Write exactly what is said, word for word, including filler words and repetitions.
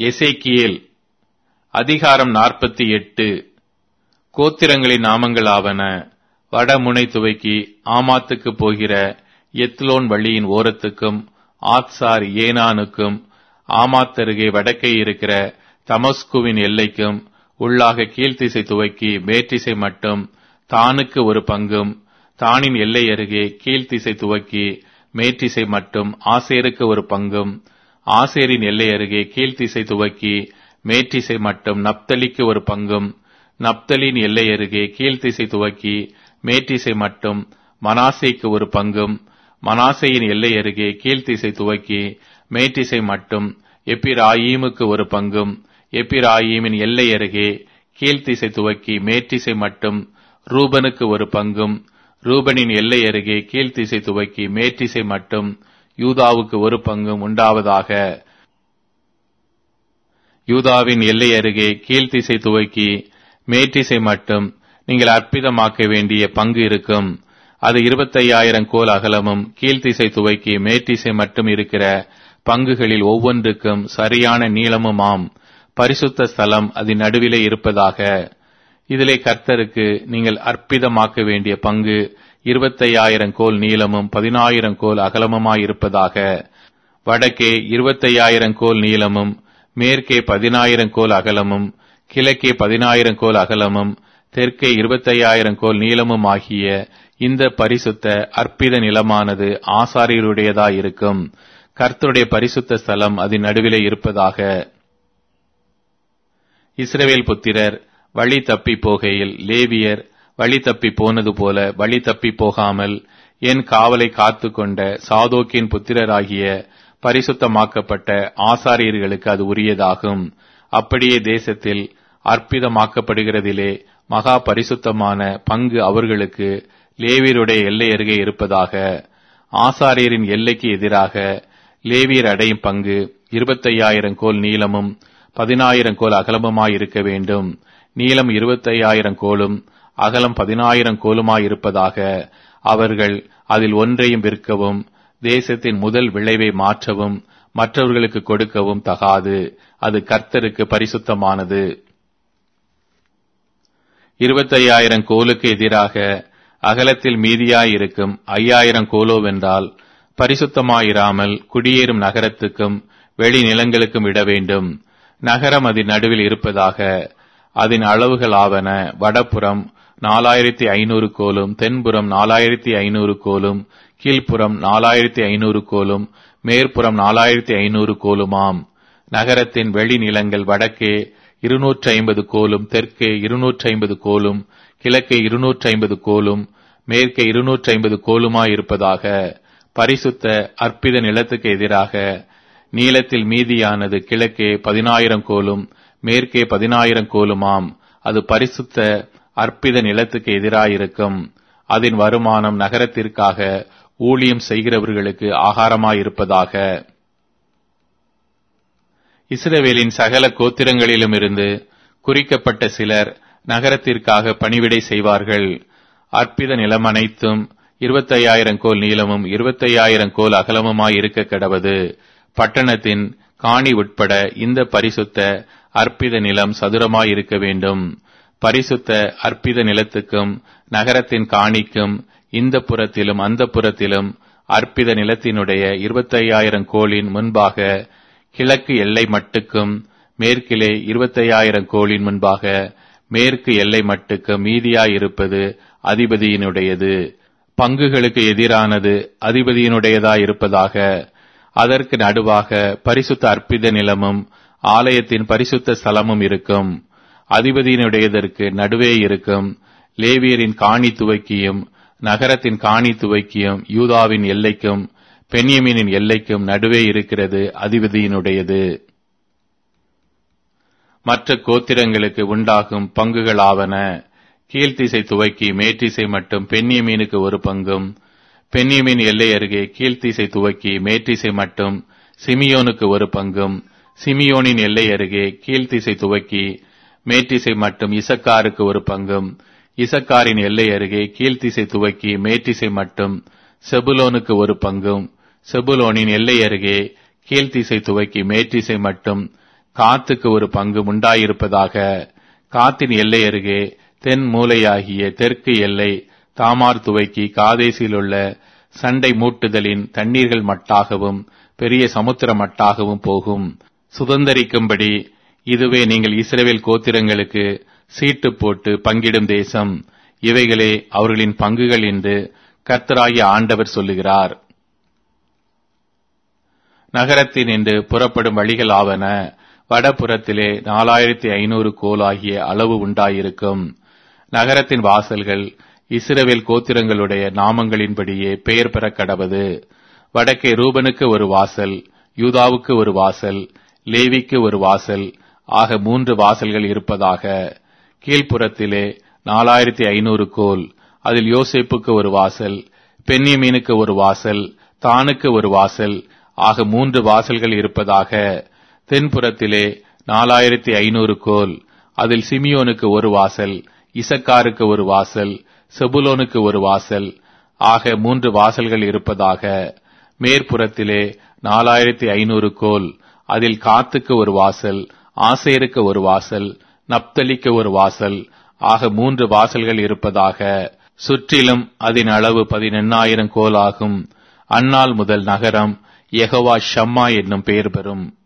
எசேக்கியேல் அதிகாரம் நாற்பத்தி எட்டு. கோத்திரங்களின் நாமங்களாவன: வடமுனை துவக்கி ஆமாத்துக்கு போகிற எத்லோன் வழியின் ஓரத்துக்கும் ஆத்சார் ஏனானுக்கும் ஆமாத்தருகே வடக்கே இருக்கிற தமஸ்குவின் எல்லைக்கும் உள்ளாக கீழ்த்திசை துவக்கி மேற்றிசை மட்டும் தானுக்கு ஒரு பங்கும், தானின் எல்லை அருகே கீழ்த்திசை துவக்கி மேற்றிசை மட்டும் ஆசேருக்கு ஒரு பங்கும், ஆசேரின் எல்லை அருகே கீழ்த்திசை துவக்கி மேற்றிசை மட்டும் நப்தலிக்கு ஒரு பங்கும், நப்தலின் எல்லை அருகே கீழ்த்திசை துவக்கி மேற்றிசை மட்டும் மனாசேக்கு ஒரு பங்கும், மனாசேயின் எல்லை அருகே கீழ்த்திசை துவக்கி மேற்றிசை மட்டும் எப்பிராயீமுக்கு ஒரு பங்கும், எப்பிராயீமின் எல்லை அருகே கீழ்த்திசை துவக்கி மேற்றிசை மட்டும் ரூபனுக்கு ஒரு பங்கும், ரூபனின் எல்லை அருகே கீழ்த்திசை துவக்கி மேற்றிசை மட்டும் யூதாவுக்கு ஒரு பங்கும் உண்டாவதாக. யூதாவின் எல்லை அருகே கீழ்த்திசை துவக்கி மேற்றிசை மட்டும் நீங்கள் அற்புதமாக்க வேண்டிய பங்கு இருக்கும். அது இருபத்தையாயிரம் கோல் அகலமும் கீழ்த்திசை துவக்கி மேற்றிசை மட்டும் இருக்கிற பங்குகளில் ஒவ்வொன்றுக்கும் சரியான நீளமுமாம். பரிசுத்த ஸ்தலம் அதன் நடுவிலே இருப்பதாக. இதிலே கர்த்தருக்கு நீங்கள் அற்புதமாக்க வேண்டிய பங்கு இருபத்தையாயிரம் கோல் நீளமும் பதினாயிரம் கோல் அகலமுமாயிருப்பதாக. வடக்கே இருபத்தையாயிரம் கோல் நீளமும் மேற்கே பதினாயிரம் கோல் அகலமும் கிழக்கே பதினாயிரம் கோல் அகலமும் தெற்கே இருபத்தையாயிரம் கோல் நீளமும் ஆகிய இந்த பரிசுத்த அற்பித நிலமானது ஆசாரியருடையதாயிருக்கும். கர்த்தருடைய பரிசுத்த ஸ்தலம் அதன் நடுவிலே இருப்பதாக. இஸ்ரவேல் புத்திரர் வழி தப்பி போகையில் லேவியர் வழி தப்பி போனது போல வழி தப்பி போகாமல் என் காவலை காத்து கொண்ட சாதோக்கின் புத்திரராகிய பரிசுத்தமாக்கப்பட்ட ஆசாரியர்களுக்கு அது உரியதாகும். அப்படியே தேசத்தில் அற்புதமாக்கப்படுகிறதிலே மகா பரிசுத்தமான பங்கு அவர்களுக்கு லேவியருடைய எல்லை அருகே இருப்பதாக. ஆசாரியரின் எல்லைக்கு எதிராக லேவியர் அடையும் பங்கு இருபத்தையாயிரம் கோல் நீளமும் பதினாயிரம் கோல் அகலமுமாயிருக்க வேண்டும். நீளம் இருபத்தையாயிரம் கோலும் அகலம் பதினாயிரம் கோலுமாயிருப்பதாக. அவர்கள் அதில் ஒன்றையும் விற்கவும் தேசத்தின் முதல் விளைவை மாற்றவும் மற்றவர்களுக்கு கொடுக்கவும் தகாது. அது கர்த்தருக்கு பரிசுத்தமானது. இருபத்தையாயிரம் கோலுக்கு எதிராக அகலத்தில் மீதியாயிருக்கும் ஐயாயிரம் கோலோவென்றால் பரிசுத்தமாயிராமல் குடியேறும் நகரத்துக்கும் வெளி நிலங்களுக்கும் விட வேண்டும். நகரம் அதன் நடுவில் இருப்பதாக. அதன் அளவுகள் ஆவன: வடபுறம் நாலாயிரத்தி ஐநூறு கோலும், தென்புறம் நாலாயிரத்தி ஐநூறு கோலும், கீழ்ப்புறம் நாலாயிரத்தி ஐநூறு கோலும், மேற்புறம் நாலாயிரத்தி ஐநூறு கோலுமாம். நகரத்தின் வெளி நிலங்கள் வடக்கே இருநூற்றி ஐம்பது கோலும், தெற்கே இருநூற்றி ஐம்பது கோலும், கிழக்கே இருநூற்றி ஐம்பது கோலும், மேற்கே இருநூற்றி ஐம்பது கோலுமாயிருப்பதாக. பரிசுத்த அற்பித நிலத்துக்கு எதிராக நீளத்தில் மீதியானது கிழக்கே பதினாயிரம் கோலும், மேற்கே பதினாயிரம் கோலுமாம். அது பரிசுத்த அற்பித நிலத்துக்கு எதிராயிருக்கும். அதன் வருமானம் நகரத்திற்காக ஊழியம் செய்கிறவர்களுக்கு ஆகாரமாயிருப்பதாக. இஸ்ரவேலின் சகல கோத்திரங்களிலும் இருந்து குறிக்கப்பட்ட சிலர் நகரத்திற்காக பணிவிடை செய்வார்கள். அற்பித நிலம் அனைத்தும் இருபத்தையாயிரம் கோல் நீளமும் இருபத்தையாயிரம் கோல் அகலமுமாய் இருக்க கடவது. பட்டணத்தின் காணி உட்பட இந்த பரிசுத்த அற்பித நிலம் சதுரமாய் இருக்க வேண்டும். பரிசுத்த அற்பித நிலத்துக்கும் நகரத்தின் காணிக்கும் இந்த புறத்திலும் அந்த புறத்திலும் அற்பித நிலத்தினுடைய இருபத்தையாயிரம் கோலின் முன்பாக கிழக்கு எல்லை மட்டுக்கும் மேற்கிலே இருபத்தையாயிரம் கோலின் முன்பாக மேற்கு எல்லை மட்டுக்கும் மீதியாயிருப்பது அதிபதியினுடையது. பங்குகளுக்கு எதிரானது அதிபதியினுடையதாயிருப்பதாக. அதற்கு நடுவாக பரிசுத்த அற்பித நிலமும் ஆலயத்தின் பரிசுத்த ஸ்தலமும் இருக்கும். அதிபதியினுடையதற்கு நடுவே இருக்கும். லேவியரின் காணி துவக்கியும் நகரத்தின் காணி துவக்கியும் யூதாவின் எல்லைக்கும் பென்யமீனின் எல்லைக்கும் நடுவே இருக்கிறது அதிபதியினுடையது. மற்ற கோத்திரங்களுக்கு உண்டாகும் பங்குகளாவன: கீழ்த்திசை துவக்கி மேற்றிசை மட்டும் பென்யமீனுக்கு ஒரு பங்கும், பென்யமீன் எல்லை அருகே கீழ்த்திசை துவக்கி மேற்றிசை மட்டும் சிமியோனுக்கு ஒரு பங்கும், சிமியோனின் எல்லை அருகே கீழ்த்திசை துவக்கி மேற்றிசை மட்டும் இசக்காருக்கு ஒரு பங்கும், இசக்காரின் எல்லை அருகே கீழ்த்திசை துவக்கி மேற்றிசை மட்டும் செபுலோனுக்கு ஒரு பங்கும், செபுலோனின் எல்லை அருகே கீழ்த்திசை துவக்கி மேற்றிசை மட்டும் காத்துக்கு ஒரு பங்கு உண்டாயிருப்பதாக. காத்தின் எல்லை அருகே தென் மூலையாகிய தெற்கு எல்லை தாமார் துவைக்கி காதேசிலுள்ள சண்டை மூட்டுதலின் தண்ணீர்கள் மட்டாகவும் பெரிய சமுத்திர மட்டாகவும் போகும். சுதந்தரிக்கும்படி இதுவே நீங்கள் இஸ்ரவேல் கோத்திரங்களுக்கு சீட்டு போட்டு பங்கிடும் தேசம். இவைகளே அவர்களின் பங்குகள் என்று கர்த்தராகிய ஆண்டவர் சொல்லுகிறார். நகரத்தின் என்று புறப்படும் வழிகள் ஆவன. வடபுறத்திலே நாலாயிரத்தி ஐநூறு கோல் ஆகிய அளவு உண்டாயிருக்கும். நகரத்தின் வாசல்கள் இஸ்ரவேல் கோத்திரங்களுடைய நாமங்களின்படியே பெயர் பெற கடவது. வடக்கே ரூபனுக்கு ஒரு வாசல், யூதாவுக்கு ஒரு வாசல், லேவிக்கு ஒரு வாசல் ஆக மூன்று வாசல்கள் இருப்பதாக. கீழ்ப்புறத்திலே நாலாயிரத்தி ஐநூறு கோல், அதில் யோசேப்புக்கு ஒரு வாசல், பென்யமீனுக்கு ஒரு வாசல், தானுக்கு ஒரு வாசல் ஆக மூன்று வாசல்கள் இருப்பதாக. தென்புறத்திலே நாலாயிரத்தி ஐநூறு கோல், அதில் சிமியோனுக்கு ஒரு வாசல், இசக்காருக்கு ஒரு வாசல், செபுலோனுக்கு ஒரு வாசல் ஆக மூன்று வாசல்கள் இருப்பதாக. மேற்புறத்திலே நாலாயிரத்தி ஐநூறு கோல், அதில் காத்துக்கு ஒரு வாசல், ஆசேருக்கு ஒரு வாசல், நப்தலிக்கு ஒரு வாசல் ஆக மூன்று வாசல்கள் இருப்பதாக. சுற்றிலும் அதன் அளவு பதினெண்ணாயிரம் கோல் ஆகும். அந்நாள் முதல் நகரம் யெகோவா ஷம்மா என்னும் பெயர் பெறும்.